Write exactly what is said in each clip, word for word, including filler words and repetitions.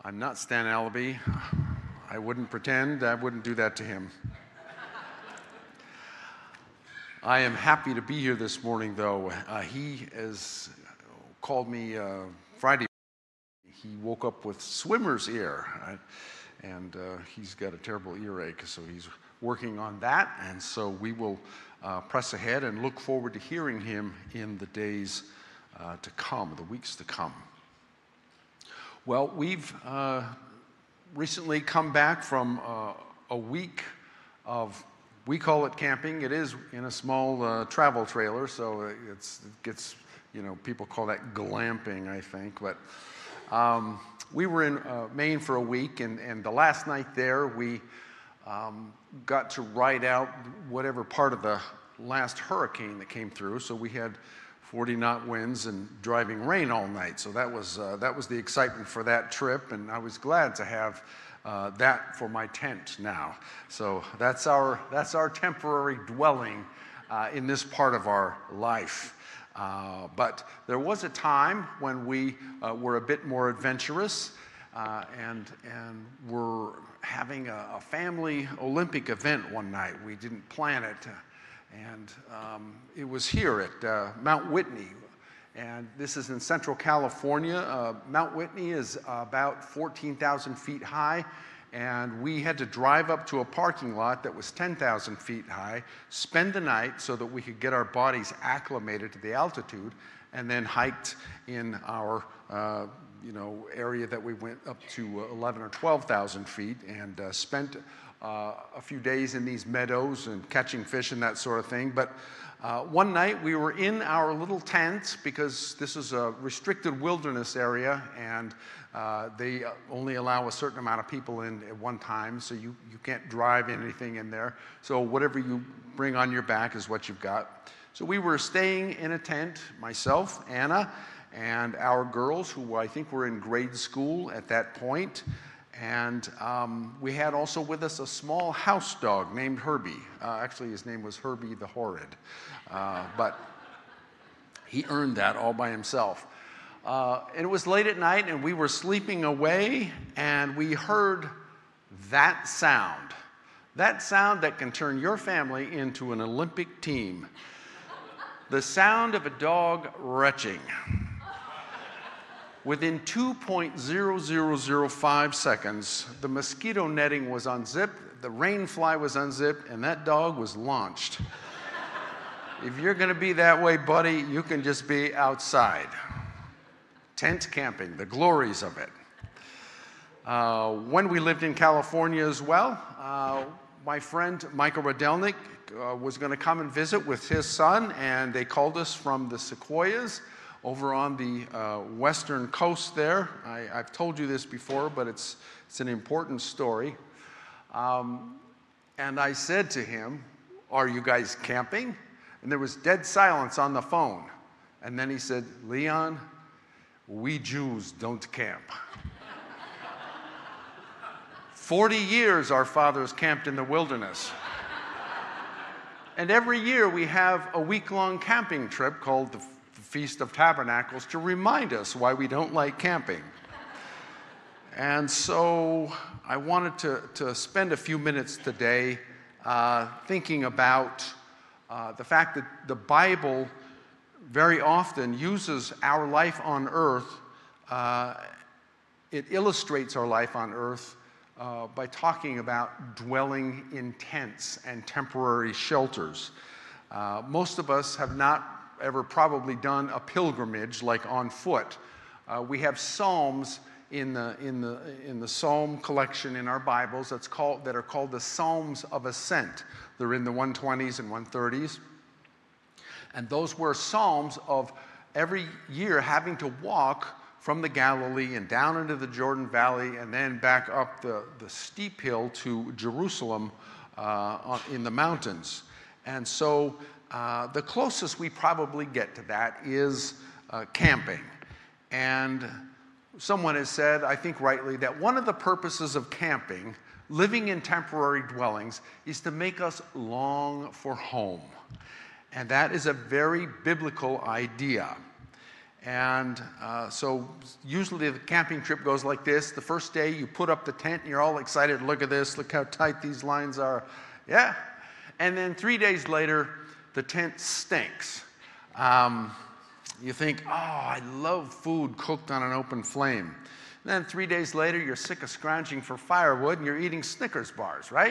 I'm not Stan Allaby. I wouldn't pretend. I wouldn't do that to him. I am happy to be here this morning, though. Uh, he has called me uh, Friday. He woke up with swimmer's ear, I, and uh, he's got a terrible earache, so he's working on that. And so we will uh, press ahead and look forward to hearing him in the days uh, to come, the weeks to come. Well, we've uh, recently come back from uh, a week of, we call it camping. It is in a small uh, travel trailer, so it's, it gets, you know, people call that glamping, I think. But um, we were in uh, Maine for a week, and, and the last night there, we um, got to ride out whatever part of the last hurricane that came through. So we had forty knot winds and driving rain all night. So that was, uh, that was the excitement for that trip, and I was glad to have uh, that for my tent now. So that's our, that's our temporary dwelling uh, in this part of our life. Uh, but there was a time when we uh, were a bit more adventurous uh, and, and were having a, a family Olympic event one night. We didn't plan it. And um, it was here at uh, Mount Whitney, and this is in Central California. Uh, Mount Whitney is about fourteen thousand feet high, and we had to drive up to a parking lot that was ten thousand feet high, spend the night so that we could get our bodies acclimated to the altitude, and then hiked in our uh, you know, area that we went up to eleven or twelve thousand feet, and uh, spent Uh, a few days in these meadows and catching fish and that sort of thing. But uh, one night we were in our little tent, because this is a restricted wilderness area, and uh, they only allow a certain amount of people in at one time, so you, you can't drive anything in there. So whatever you bring on your back is what you've got. So we were staying in a tent, myself, Anna, and our girls, who I think were in grade school at that point. And um, we had also with us a small house dog named Herbie. Uh, actually, his name was Herbie the Horrid. Uh, but he earned that all by himself. Uh, and it was late at night, and we were sleeping away, and we heard that sound. That sound that can turn your family into an Olympic team. The sound of a dog retching. Within two point zero zero zero five seconds, the mosquito netting was unzipped, the rain fly was unzipped, and that dog was launched. If you're going to be that way, buddy, you can just be outside. Tent camping, the glories of it. Uh, when we lived in California as well, uh, my friend Michael Radelnik uh, was going to come and visit with his son, and they called us from the Sequoias over on the uh, western coast there. I, I've told you this before, but it's, it's an important story. Um, and I said to him, "Are you guys camping?" And there was dead silence on the phone. And then he said, "Leon, we Jews don't camp." Forty years our fathers camped in the wilderness. And every year we have a week-long camping trip called the Feast of Tabernacles to remind us why we don't like camping. And so I wanted to, to spend a few minutes today uh, thinking about uh, the fact that the Bible very often uses our life on earth. Uh, it illustrates our life on earth uh, by talking about dwelling in tents and temporary shelters. Uh, most of us have not ever probably done a pilgrimage like on foot. Uh, we have psalms in the in the in the psalm collection in our Bibles that's called that are called the Psalms of Ascent. They're in the one twenties and one thirties, and those were psalms of every year having to walk from the Galilee and down into the Jordan Valley and then back up the the steep hill to Jerusalem uh, in the mountains. And so Uh, the closest we probably get to that is uh, camping. And someone has said, I think rightly, that one of the purposes of camping, living in temporary dwellings, is to make us long for home. And that is a very biblical idea. And uh, so usually the camping trip goes like this. The first day you put up the tent and you're all excited. Look at this. Look how tight these lines are. Yeah. And then three days later, the tent stinks. Um, you think, oh, I love food cooked on an open flame. And then three days later, you're sick of scrounging for firewood and you're eating Snickers bars, right?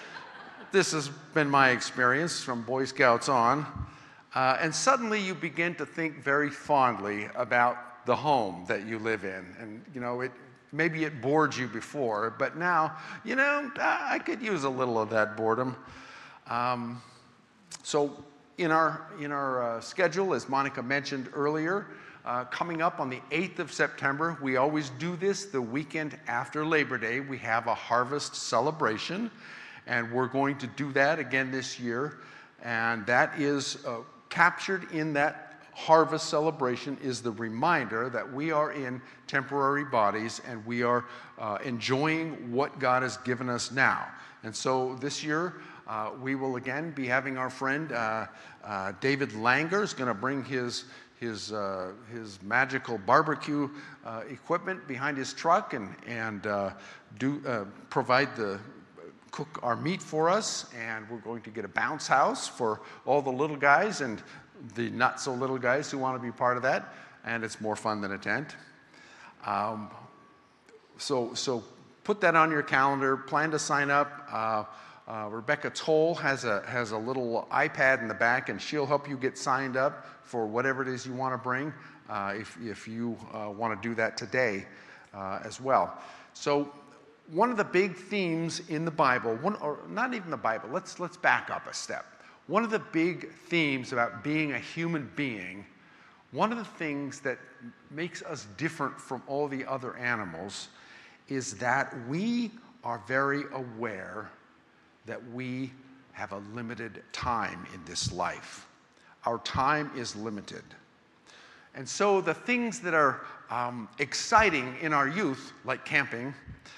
This has been my experience from Boy Scouts on. Uh, and suddenly you begin to think very fondly about the home that you live in. And, you know, it maybe it bored you before, but now, you know, I could use a little of that boredom. Um, so in our, in our uh, schedule, as Monica mentioned earlier, uh, coming up on the eighth of September, we always do this the weekend after Labor Day. We have a harvest celebration, and we're going to do that again this year. And that is uh, captured in that harvest celebration is the reminder that we are in temporary bodies and we are uh, enjoying what God has given us now. And so this year, uh, we will again be having our friend uh, uh, David Langer is going to bring his his uh, his magical barbecue uh, equipment behind his truck and and uh, do uh, provide the cook our meat for us, and we're going to get a bounce house for all the little guys and the not so little guys who want to be part of that, and it's more fun than a tent. Um, so so put that on your calendar. Plan to sign up. Uh, uh, Rebecca Toll has a has a little iPad in the back, and she'll help you get signed up for whatever it is you want to bring. Uh, if if you uh, want to do that today uh, as well. So. One of the big themes in the Bible, one, or not even the Bible, let's, let's back up a step. One of the big themes about being a human being, one of the things that makes us different from all the other animals is that we are very aware that we have a limited time in this life. Our time is limited. And so the things that are um, exciting in our youth, like camping,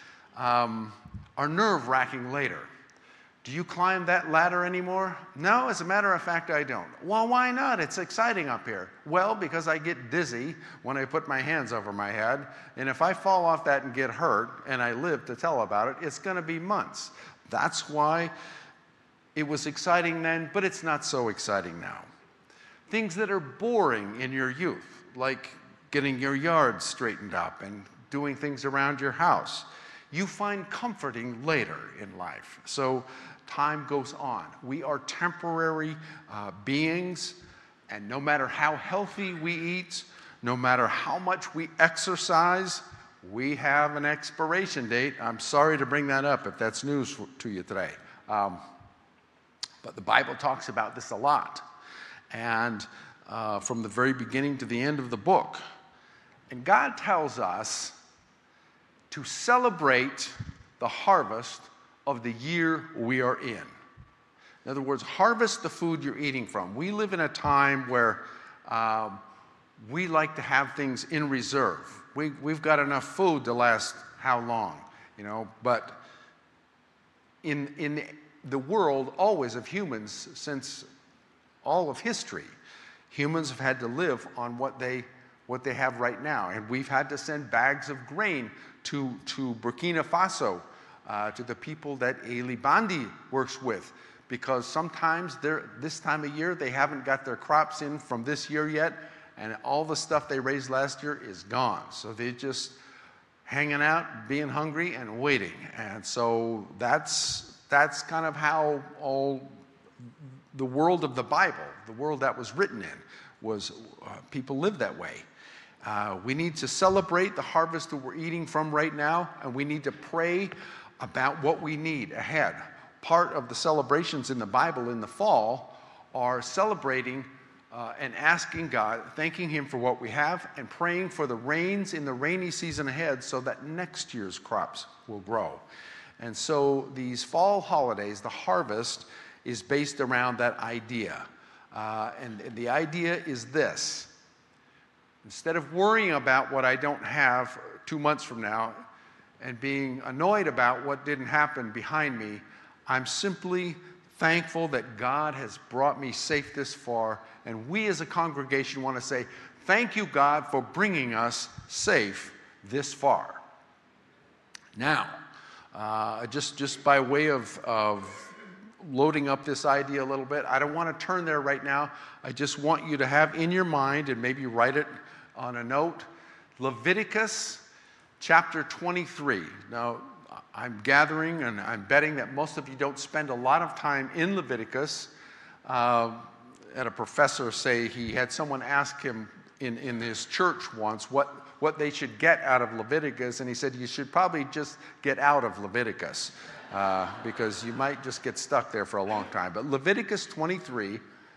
Um, are nerve-wracking later. Do you climb that ladder anymore? No, as a matter of fact, I don't. Well, why not? It's exciting up here. Well, because I get dizzy when I put my hands over my head, and if I fall off that and get hurt, and I live to tell about it, it's going to be months. That's why it was exciting then, but it's not so exciting now. Things that are boring in your youth, like getting your yard straightened up and doing things around your house, you find comforting later in life. So time goes on. We are temporary uh, beings, and no matter how healthy we eat, no matter how much we exercise, we have an expiration date. I'm sorry to bring that up if that's news for, to you today. Um, but the Bible talks about this a lot. And uh, from the very beginning to the end of the book. And God tells us to celebrate the harvest of the year we are in. In other words, harvest the food you're eating from. We live in a time where um, we like to have things in reserve. We, we've got enough food to last how long, you know, but in, in the world always of humans, since all of history, humans have had to live on what they what they have right now. And we've had to send bags of grain to, to Burkina Faso, uh, to the people that Eli Bandi works with, because sometimes they're, this time of year they haven't got their crops in from this year yet, and all the stuff they raised last year is gone. So they're just hanging out, being hungry, and waiting. And so that's, that's kind of how all the world of the Bible, the world that was written in, was uh, people lived that way. Uh, we need to celebrate the harvest that we're eating from right now, and we need to pray about what we need ahead. Part of the celebrations in the Bible in the fall are celebrating uh, and asking God, thanking Him for what we have, and praying for the rains in the rainy season ahead so that next year's crops will grow. And so these fall holidays, the harvest, is based around that idea. Uh, and, and the idea is this. Instead of worrying about what I don't have two months from now and being annoyed about what didn't happen behind me, I'm simply thankful that God has brought me safe this far. And we as a congregation want to say, Thank you, God, for bringing us safe this far. Now, uh, just, just by way of, of loading up this idea a little bit, I don't want to turn there right now. I just want you to have in your mind, and maybe write it on a note, Leviticus chapter twenty-three. Now, I'm gathering and I'm betting that most of you don't spend a lot of time in Leviticus. Uh, had a professor say he had someone ask him in, in his church once what, what they should get out of Leviticus, and he said, you should probably just get out of Leviticus uh, because you might just get stuck there for a long time. But Leviticus twenty-three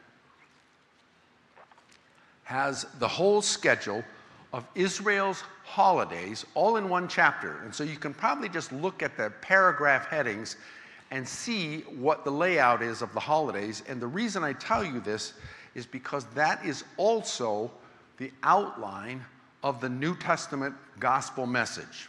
has the whole schedule of Israel's holidays all in one chapter. And so you can probably just look at the paragraph headings and see what the layout is of the holidays. And the reason I tell you this is because that is also the outline of the New Testament gospel message.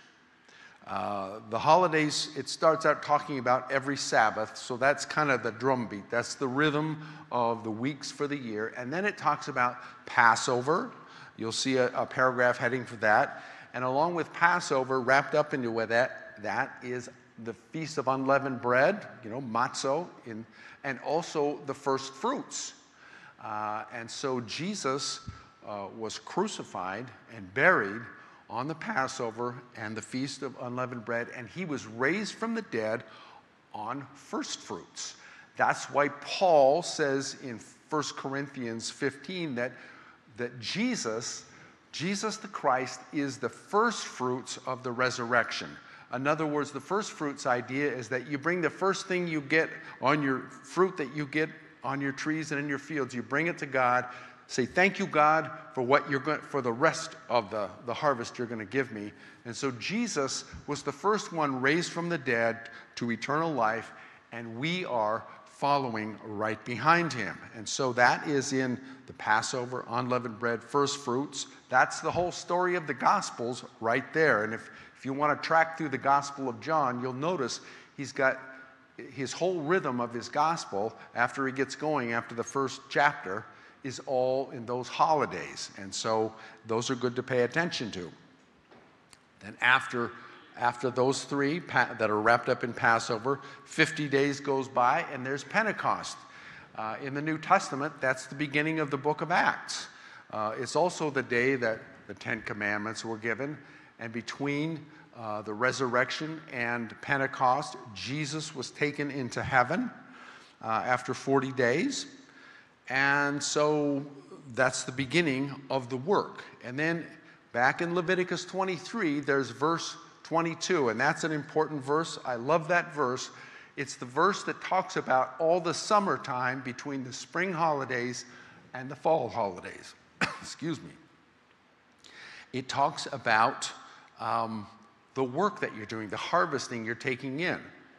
Uh, the holidays, it starts out talking about every Sabbath, so that's kind of the drumbeat. That's the rhythm of the weeks for the year. And then it talks about Passover. You'll see a, a paragraph heading for that. And along with Passover, wrapped up into that, that is the Feast of Unleavened Bread, you know, matzo, in, and also the first fruits. Uh, and so Jesus uh, was crucified and buried on the Passover and the Feast of Unleavened Bread, and he was raised from the dead on first fruits. That's why Paul says in First Corinthians fifteen that, that Jesus, Jesus the Christ, is the first fruits of the resurrection. In other words, the first fruits idea is that you bring the first thing you get on your fruit that you get on your trees and in your fields, you bring it to God. Say, thank you, God, for what you're going, for the rest of the, the harvest you're going to give me. And so Jesus was the first one raised from the dead to eternal life, and we are following right behind him. And so that is in the Passover, unleavened bread, first fruits. That's the whole story of the Gospels right there. And if, if you want to track through the Gospel of John, you'll notice he's got his whole rhythm of his Gospel after he gets going after the first chapter is all in those holidays. And so those are good to pay attention to. Then after, after those three that are wrapped up in Passover, fifty days goes by and there's Pentecost. Uh, in the New Testament, that's the beginning of the book of Acts. Uh, it's also the day that the Ten Commandments were given. And between uh, the resurrection and Pentecost, Jesus was taken into heaven uh, after forty days. And so that's the beginning of the work. And then back in Leviticus twenty-three, there's verse twenty-two, and that's an important verse. I love that verse. It's the verse that talks about all the summertime between the spring holidays and the fall holidays. Excuse me. It talks about um, the work that you're doing, the harvesting you're taking in.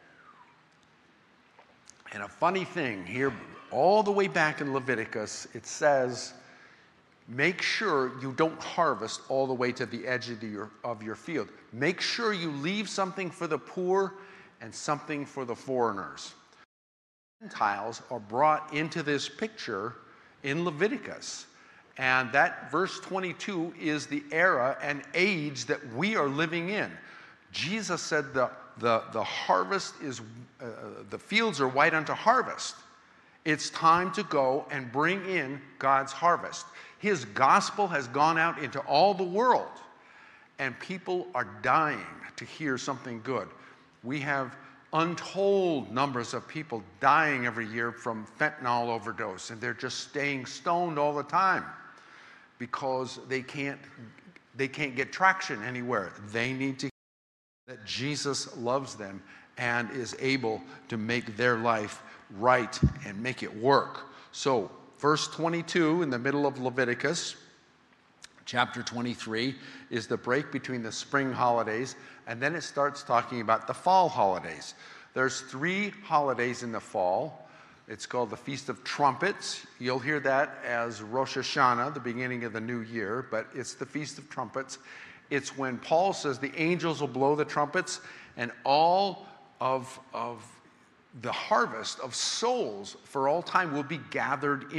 And a funny thing here, all the way back in Leviticus, it says, make sure you don't harvest all the way to the edge of, the, your, of your field. Make sure you leave something for the poor and something for the foreigners. Gentiles are brought into this picture in Leviticus. And that verse twenty-two is the era and age that we are living in. Jesus said the, the, the harvest is, uh, the fields are white unto harvest. It's time to go and bring in God's harvest. His gospel has gone out into all the world, and people are dying to hear something good. We have untold numbers of people dying every year from fentanyl overdose, and they're just staying stoned all the time because they can't, they can't get traction anywhere. They need to hear that Jesus loves them and is able to make their life right and make it work. So verse twenty-two in the middle of Leviticus chapter twenty-three is the break between the spring holidays, and then it starts talking about the fall holidays. There's three holidays in the fall. It's called the Feast of Trumpets. You'll hear that as Rosh Hashanah, the beginning of the new year, but it's the Feast of Trumpets. It's when Paul says the angels will blow the trumpets, and all of, of the harvest of souls for all time will be gathered in.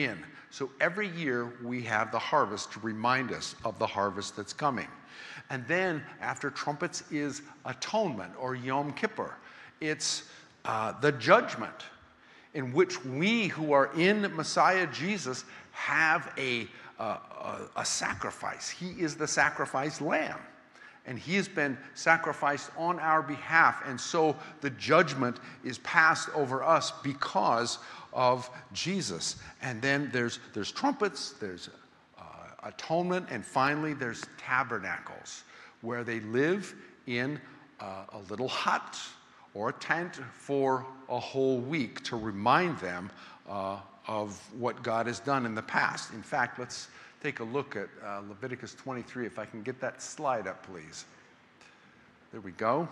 So every year we have the harvest to remind us of the harvest that's coming. And then after trumpets is atonement, or Yom Kippur. It's uh, the judgment in which we who are in Messiah Jesus have a, uh, a, a sacrifice. He is the sacrificed lamb. And he has been sacrificed on our behalf. And so the judgment is passed over us because of Jesus. And then there's, there's trumpets, there's uh, atonement, and finally there's tabernacles, where they live in uh, a little hut or a tent for a whole week to remind them uh, of what God has done in the past. In fact, let's take a look at uh, Leviticus twenty-three. If I can get that slide up, please. There we go.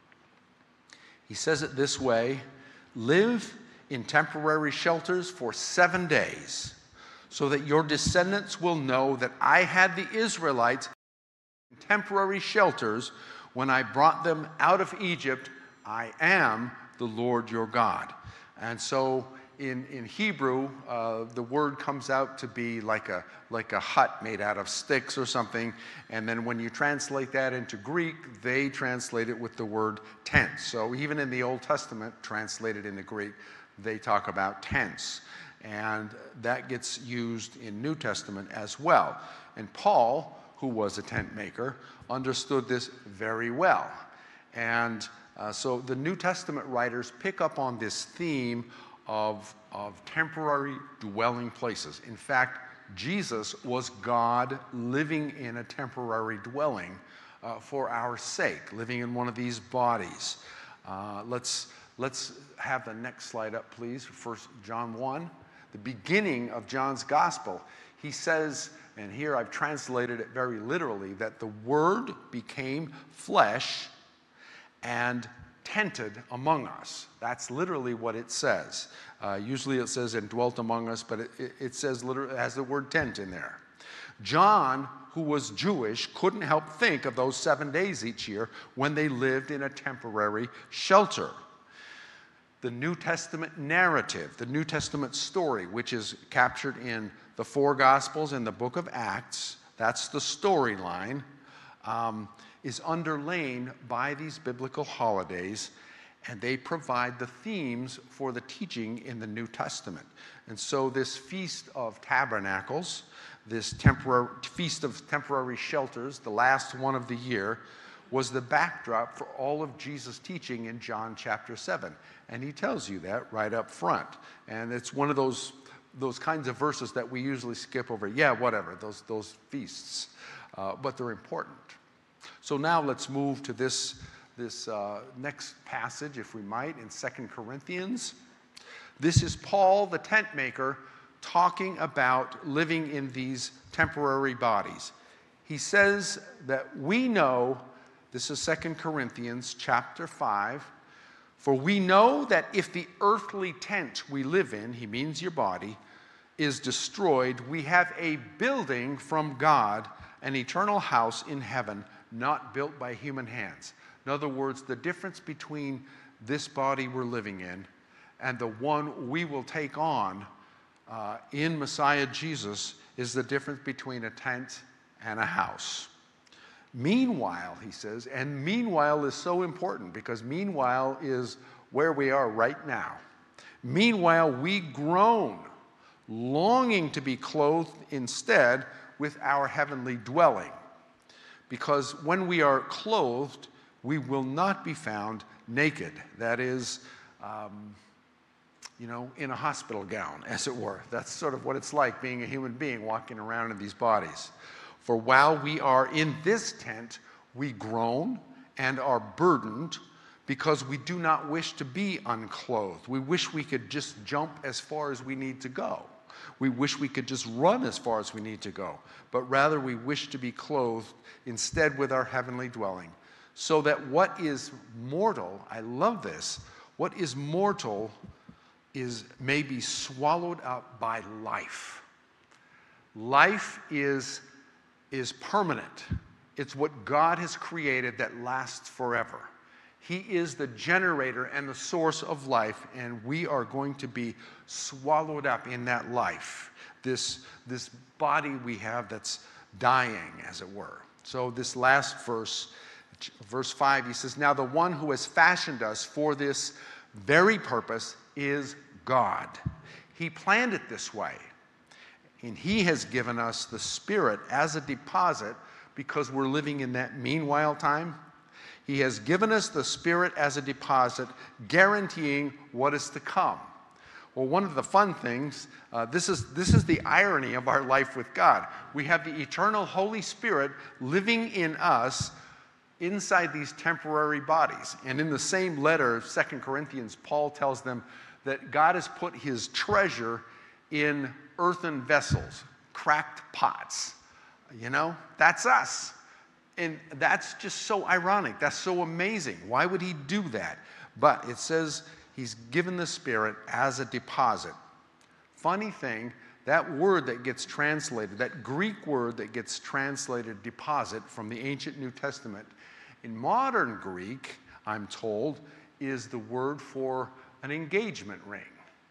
He says it this way: live in temporary shelters for seven days, so that your descendants will know that I had the Israelites in temporary shelters when I brought them out of Egypt. I am the Lord your God. And so in, in Hebrew, uh, the word comes out to be like a, like a hut made out of sticks or something. And then when you translate that into Greek, they translate it with the word tent. So even in the Old Testament, translated into Greek, they talk about tents. And that gets used in New Testament as well. And Paul, who was a tent maker, understood this very well. And uh, so the New Testament writers pick up on this theme of, of temporary dwelling places. In fact, Jesus was God living in a temporary dwelling uh, for our sake, living in one of these bodies. Uh, let's, let's have the next slide up, please. First John one, the beginning of John's gospel. He says, and here I've translated it very literally, that the Word became flesh and tented among us. That's literally what it says. Uh, usually it says and dwelt among us, but it, it, it says literally, it has the word tent in there. John, who was Jewish, couldn't help think of those seven days each year when they lived in a temporary shelter. The New Testament narrative, the New Testament story, which is captured in the four Gospels and the book of Acts, that's the storyline, um, is underlain by these biblical holidays, and they provide the themes for the teaching in the New Testament. And so this Feast of Tabernacles, this temporary Feast of Temporary Shelters, the last one of the year, was the backdrop for all of Jesus' teaching in John chapter seven. And he tells you that right up front. And it's one of those, those kinds of verses that we usually skip over. Yeah, whatever, those, those feasts. Uh, but they're important. So now let's move to this, this uh, next passage, if we might, in Second Corinthians. This is Paul, the tent maker, talking about living in these temporary bodies. He says that we know, this is Second Corinthians chapter five, for we know that if the earthly tent we live in, he means your body, is destroyed, we have a building from God, an eternal house in heaven, not built by human hands. In other words, the difference between this body we're living in and the one we will take on uh, in Messiah Jesus is the difference between a tent and a house. Meanwhile, he says, and meanwhile is so important because meanwhile is where we are right now. Meanwhile, we groan, longing to be clothed instead with our heavenly dwelling. Because when we are clothed, we will not be found naked. That is, um, you know, in a hospital gown, as it were. That's sort of what it's like being a human being walking around in these bodies. For while we are in this tent, we groan and are burdened because we do not wish to be unclothed. We wish we could just jump as far as we need to go. We wish we could just run as far as we need to go, but rather we wish to be clothed instead with our heavenly dwelling, so that what is mortal, I love this, what is mortal is may be swallowed up by life. Life is, is permanent. It's what God has created that lasts forever. He is the generator and the source of life, and we are going to be swallowed up in that life. this, this body we have that's dying, as it were. So this last verse, verse five, he says, now the one who has fashioned us for this very purpose is God. He planned it this way. And he has given us the Spirit as a deposit because we're living in that meanwhile time. He has given us the Spirit as a deposit, guaranteeing what is to come. Well, one of the fun things, uh, this is, this is the irony of our life with God. We have the eternal Holy Spirit living in us inside these temporary bodies. And in the same letter, Second Corinthians, Paul tells them that God has put his treasure in earthen vessels, cracked pots. You know, that's us. And that's just so ironic. That's so amazing. Why would he do that? But it says he's given the Spirit as a deposit. Funny thing, that word that gets translated, that Greek word that gets translated deposit from the ancient New Testament, in modern Greek, I'm told, is the word for an engagement ring.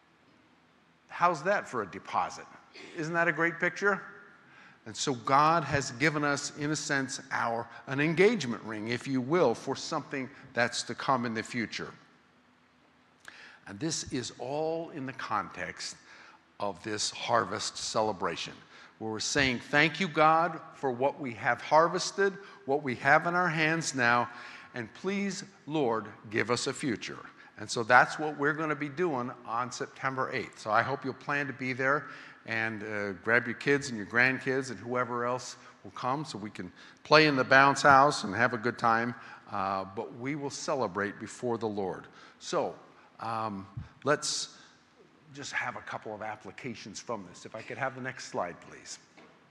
How's that for a deposit? Isn't that a great picture? And so God has given us, in a sense, our an engagement ring, if you will, for something that's to come in the future. And this is all in the context of this harvest celebration, where we're saying, thank you, God, for what we have harvested, what we have in our hands now, and please, Lord, give us a future. And so that's what we're going to be doing on September eighth. So I hope you'll plan to be there and uh, grab your kids and your grandkids and whoever else will come so we can play in the bounce house and have a good time. Uh, but we will celebrate before the Lord. So um, let's just have a couple of applications from this. If I could have the next slide, please.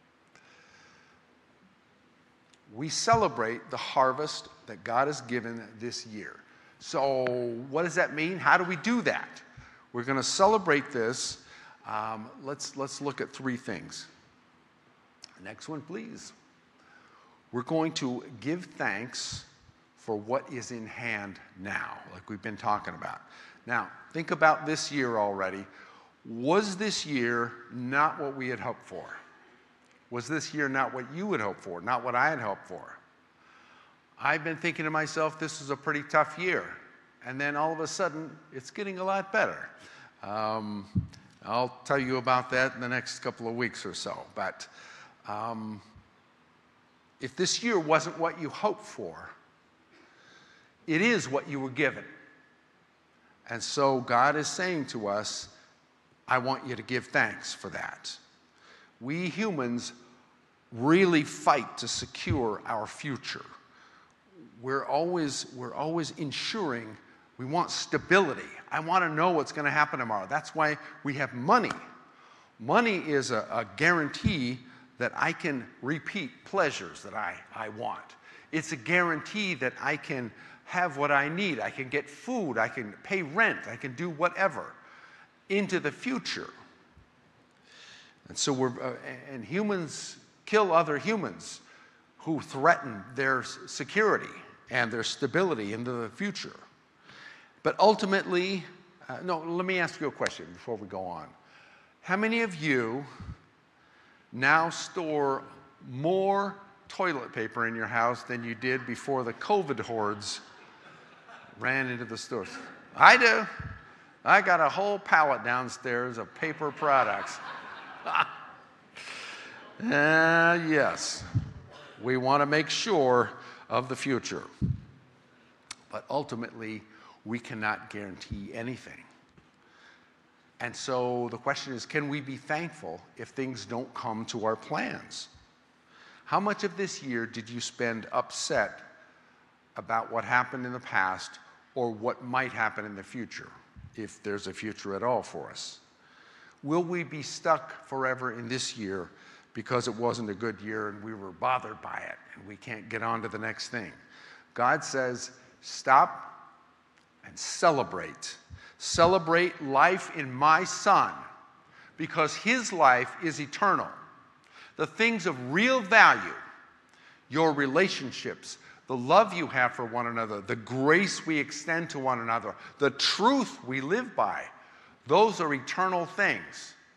We celebrate the harvest that God has given this year. So what does that mean? How do we do that? We're going to celebrate this. Um, let's, let's look at three things. Next one, please. We're going to give thanks for what is in hand now, like we've been talking about. Now, think about this year already. Was this year not what we had hoped for? Was this year not what you had hoped for, not what I had hoped for? I've been thinking to myself, this is a pretty tough year. And then all of a sudden, it's getting a lot better. Um, I'll tell you about that in the next couple of weeks or so. But um, if this year wasn't what you hoped for, it is what you were given. And so God is saying to us, I want you to give thanks for that. We humans really fight to secure our future. We're always, we're always ensuring we want stability. I want to know what's going to happen tomorrow. That's why we have money. Money is a, a guarantee that I can repeat pleasures that I, I want. It's a guarantee that I can have what I need. I can get food. I can pay rent. I can do whatever into the future. And so we're, uh, and humans kill other humans who threaten their security and their stability into the future. But ultimately, uh, no, let me ask you a question before we go on. How many of you now store more toilet paper in your house than you did before the COVID hordes ran into the stores? I do. I got a whole pallet downstairs of paper products. uh, yes, we want to make sure of the future. But ultimately, we cannot guarantee anything. And so the question is, can we be thankful if things don't come to our plans? How much of this year did you spend upset about what happened in the past or what might happen in the future, if there's a future at all for us? Will we be stuck forever in this year because it wasn't a good year and we were bothered by it and we can't get on to the next thing? God says, stop and celebrate. Celebrate life in my Son, because his life is eternal. The things of real value, your relationships, the love you have for one another, the grace we extend to one another, the truth we live by, those are eternal things.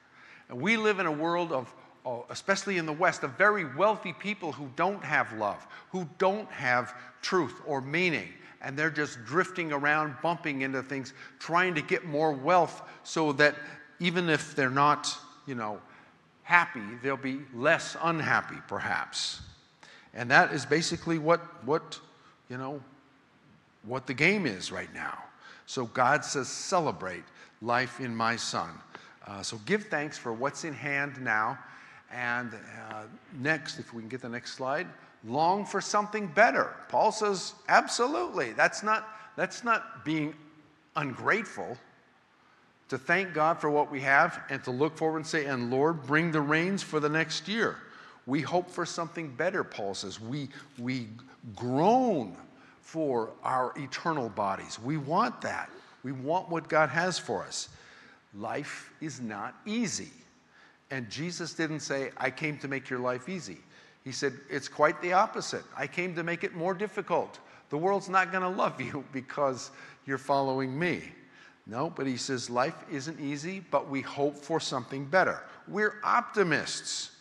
And we live in a world of, uh, especially in the West, of very wealthy people who don't have love, who don't have truth or meaning. And they're just drifting around, bumping into things, trying to get more wealth so that even if they're not, you know, happy, they'll be less unhappy, perhaps. And that is basically what, what, you know, what the game is right now. So God says, celebrate life in my Son. Uh, so give thanks for what's in hand now. And uh, next, if we can get the next slide, long for something better. Paul says, absolutely. That's not, that's not being ungrateful. To thank God for what we have and to look forward and say, and Lord, bring the rains for the next year. We hope for something better, Paul says. We, we groan for our eternal bodies. We want that. We want what God has for us. Life is not easy. And Jesus didn't say, I came to make your life easy. He said, it's quite the opposite. I came to make it more difficult. The world's not going to love you because you're following me. No, but he says life isn't easy, but we hope for something better. We're optimists.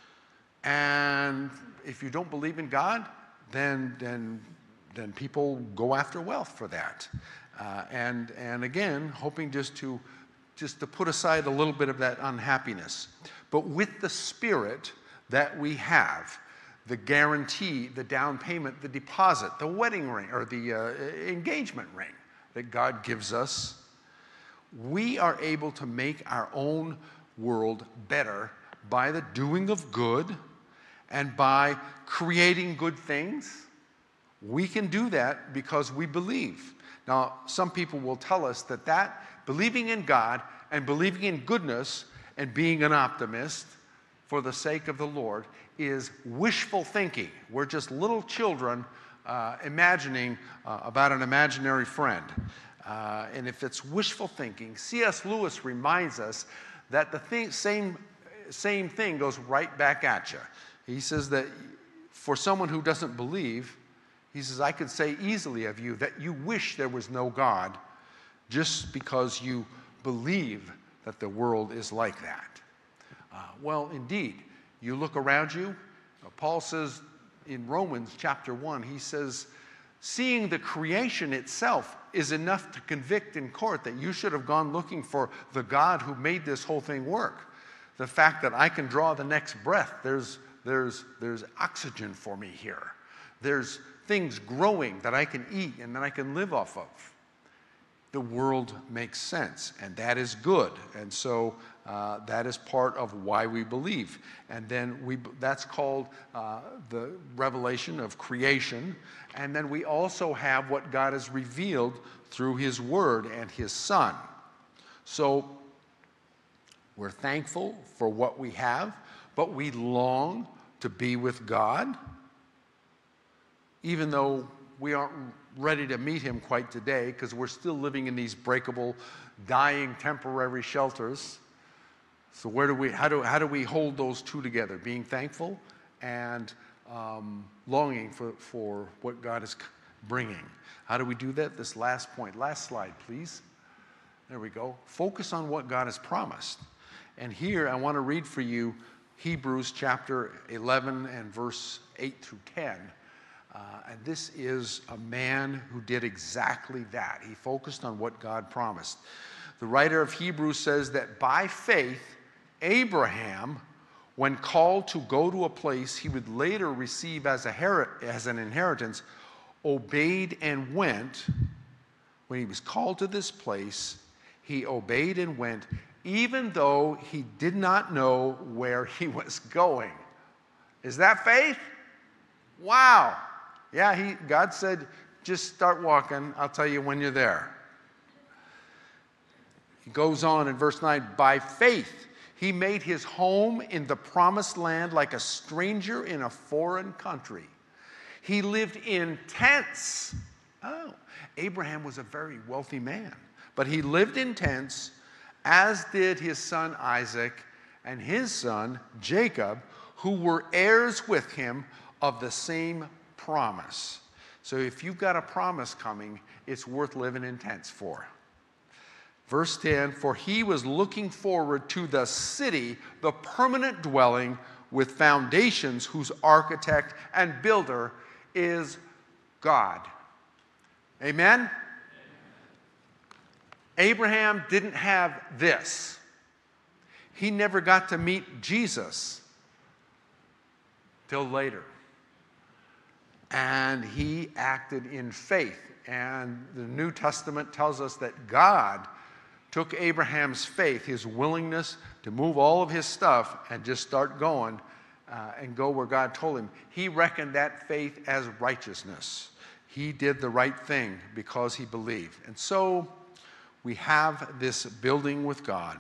And if you don't believe in God, then, then, then people go after wealth for that. Uh, and, and again, hoping just to, just to put aside a little bit of that unhappiness. But with the spirit that we have, the guarantee, the down payment, the deposit, the wedding ring, or the uh, engagement ring that God gives us, we are able to make our own world better by the doing of good and by creating good things. We can do that because we believe. Now, some people will tell us that that believing in God and believing in goodness and being an optimist for the sake of the Lord is wishful thinking. We're just little children uh, imagining uh, about an imaginary friend. Uh, and if it's wishful thinking, C S Lewis reminds us that the thing, same, same thing goes right back at you. He says that for someone who doesn't believe, he says, I could say easily of you that you wish there was no God just because you believe that the world is like that. Uh, well, indeed, you look around you. Uh, Paul says in Romans chapter one, he says, seeing the creation itself is enough to convict in court that you should have gone looking for the God who made this whole thing work. The fact that I can draw the next breath, there's, there's, there's oxygen for me here. There's things growing that I can eat and that I can live off of. The world makes sense, and that is good. And so uh, that is part of why we believe. And then we, that's called uh, the revelation of creation. And then we also have what God has revealed through his word and his Son. So we're thankful for what we have, but we long to be with God, even though we aren't ready to meet him quite today because we're still living in these breakable, dying, temporary shelters. So where do we, how do, how do we hold those two together? Being thankful and um, longing for, for what God is bringing. How do we do that? This last point. Last slide, please. There we go. Focus on what God has promised. And here I want to read for you Hebrews chapter eleven and verse eight through ten. Uh, and this is a man who did exactly that. He focused on what God promised. The writer of Hebrews says that by faith, Abraham, when called to go to a place he would later receive as, a her- as an inheritance, obeyed and went. When he was called to this place, he obeyed and went, even though he did not know where he was going. Is that faith? Wow. Yeah, he, God said, just start walking. I'll tell you when you're there. He goes on in verse nine, by faith, he made his home in the promised land like a stranger in a foreign country. He lived in tents. Oh, Abraham was a very wealthy man, but he lived in tents, as did his son Isaac and his son Jacob, who were heirs with him of the same promise. So if you've got a promise coming, it's worth living in tents for. Verse ten, for he was looking forward to the city, the permanent dwelling with foundations, whose architect and builder is God. Amen? Abraham didn't have this. He never got to meet Jesus till later. And he acted in faith. And the New Testament tells us that God took Abraham's faith, his willingness to move all of his stuff and just start going uh, and go where God told him. He reckoned that faith as righteousness. He did the right thing because he believed. And so we have this building with God.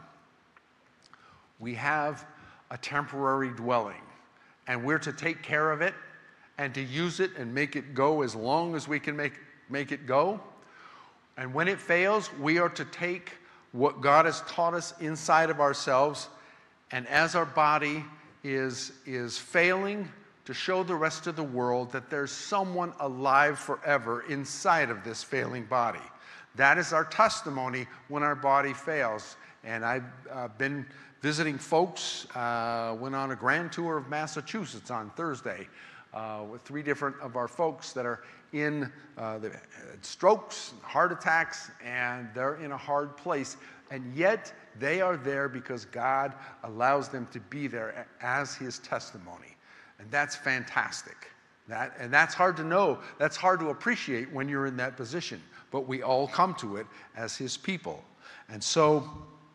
We have a temporary dwelling, and we're to take care of it and to use it and make it go as long as we can make, make it go. And when it fails, we are to take what God has taught us inside of ourselves, and as our body is, is failing, to show the rest of the world that there's someone alive forever inside of this failing body. That is our testimony when our body fails. And I've uh, been visiting folks, uh, went on a grand tour of Massachusetts on Thursday uh, with three different of our folks that are in uh, the strokes, heart attacks, and they're in a hard place. And yet they are there because God allows them to be there as his testimony. And that's fantastic. That, and that's hard to know. That's hard to appreciate when you're in that position. But we all come to it as his people. And so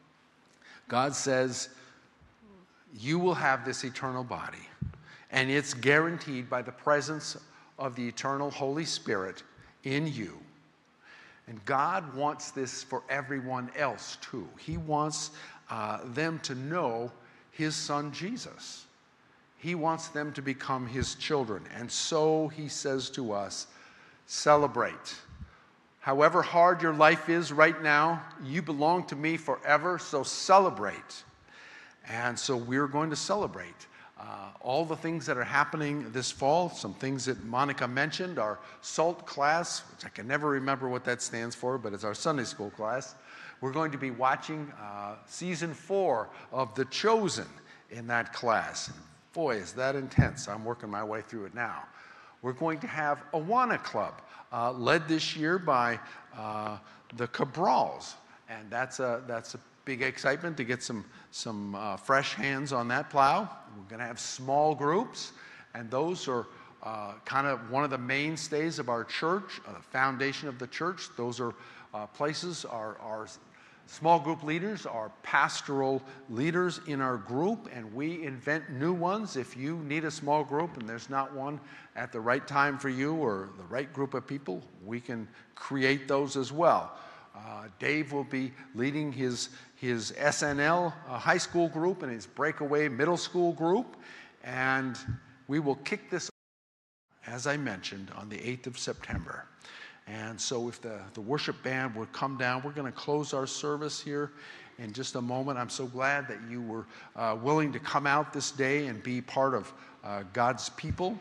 God says, you will have this eternal body. And it's guaranteed by the presence of the eternal Holy Spirit in you. And God wants this for everyone else too. He wants uh, them to know his son Jesus. He wants them to become his children. And so he says to us, celebrate. However hard your life is right now, you belong to me forever, so celebrate. And so we're going to celebrate. Uh, all the things that are happening this fall, some things that Monica mentioned, our SALT class, which I can never remember what that stands for, but it's our Sunday school class. We're going to be watching uh, season four of The Chosen in that class. Boy, is that intense. I'm working my way through it now. We're going to have Awana Club, uh, led this year by uh, the Cabrals. And that's a, that's a big excitement to get some, some uh, fresh hands on that plow. We're going to have small groups, and those are uh, kind of one of the mainstays of our church, uh, the foundation of the church. Those are uh, places, our, our small group leaders are pastoral leaders in our group, and we invent new ones. If you need a small group and there's not one at the right time for you or the right group of people, we can create those as well. Uh, Dave will be leading his, his S N L uh, high school group and his breakaway middle school group, and we will kick this, as I mentioned, on the eighth of September. And so if the, the worship band would come down, we're going to close our service here in just a moment. I'm so glad that you were uh, willing to come out this day and be part of uh, God's people.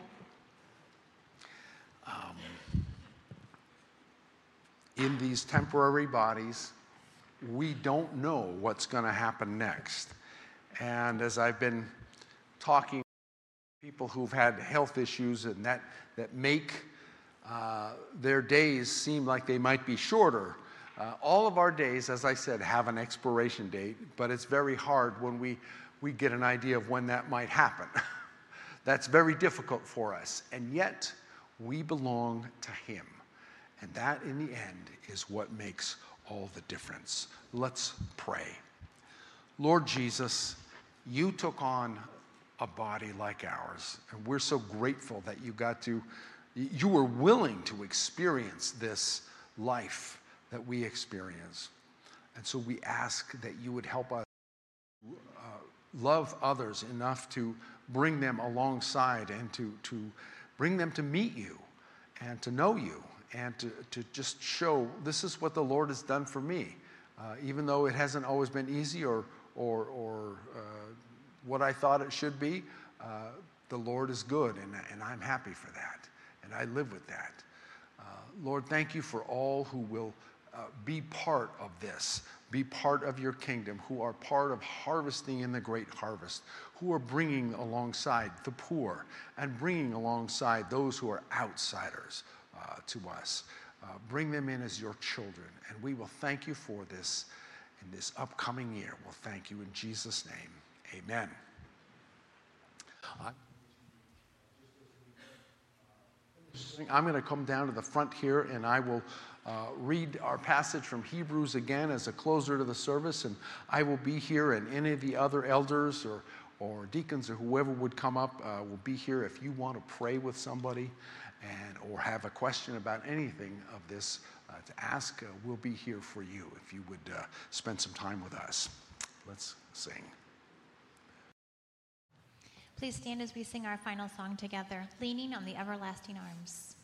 Um, in these temporary bodies, we don't know what's going to happen next. And as I've been talking to people who've had health issues and that, that make Uh, their days seem like they might be shorter. Uh, all of our days, as I said, have an expiration date, but it's very hard when we, we get an idea of when that might happen. That's very difficult for us, and yet we belong to him. And that, in the end, is what makes all the difference. Let's pray. Lord Jesus, you took on a body like ours, and we're so grateful that you got to You were willing to experience this life that we experience. And so we ask that you would help us uh, love others enough to bring them alongside and to, to bring them to meet you and to know you and to, to just show this is what the Lord has done for me. Uh, even though it hasn't always been easy or, or, or uh, what I thought it should be, uh, the Lord is good, and, and I'm happy for that. And I live with that. Uh, Lord, thank you for all who will uh, be part of this, be part of your kingdom, who are part of harvesting in the great harvest, who are bringing alongside the poor and bringing alongside those who are outsiders uh, to us. Uh, bring them in as your children, and we will thank you for this in this upcoming year. We'll thank you in Jesus' name. Amen. I'm going to come down to the front here, and I will uh, read our passage from Hebrews again as a closer to the service, and I will be here, and any of the other elders or, or deacons or whoever would come up uh, will be here if you want to pray with somebody and or have a question about anything of this uh, to ask. Uh, we'll be here for you if you would uh, spend some time with us. Let's sing. Please stand as we sing our final song together, Leaning on the Everlasting Arms.